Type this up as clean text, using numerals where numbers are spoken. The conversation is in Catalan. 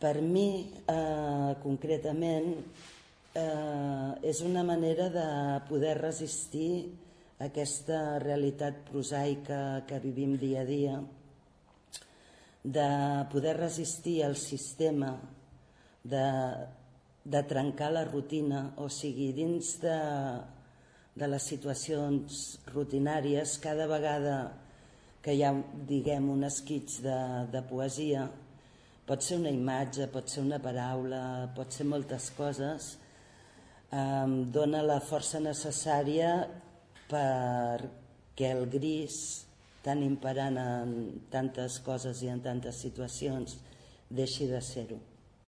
Per mi, concretament, és una manera de poder resistir aquesta realitat prosaica que vivim dia a dia, de poder resistir el sistema, de trencar la rutina, o sigui, dins de les situacions rutinàries, cada vegada que hi ha, diguem, un esquitx de poesia, pot ser una imatge, pot ser una paraula, pot ser moltes coses, dona la força necessària perquè el gris, tan imperant en tantes coses i en tantes situacions, deixi de ser-ho.